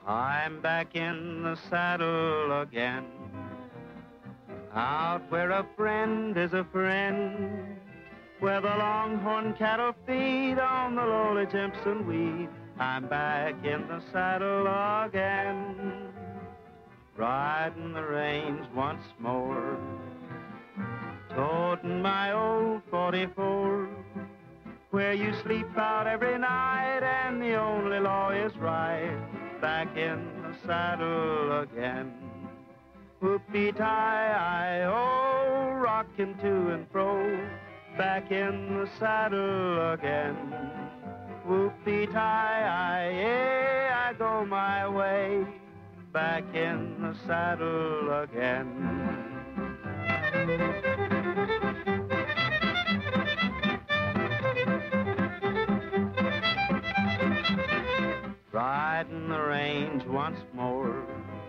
I'm back in the saddle again, out where a friend is a friend, where the longhorn cattle feed on the lowly Timpson weed. I'm back in the saddle again, riding the range once more, toting my old 44, where you sleep out every night and the only law is right. Back in the saddle again. Whoopee-tie-I-oh, rocking to and fro. Back in the saddle again. Whoopee-tie-I, yeah, I go my way. Back in the saddle again. Riding the range once more,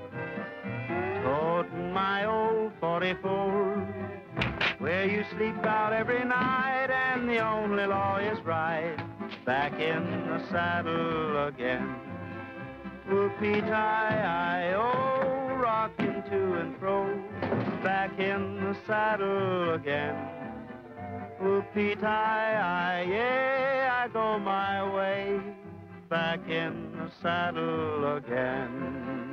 toting my old 44, where you sleep out every night and the only law is right. Back in the saddle again. Whoopee-tie-I-oh, rocking to and fro. Back in the saddle again. Whoopee-tie-I, yeah, I go my way. Back in the saddle again.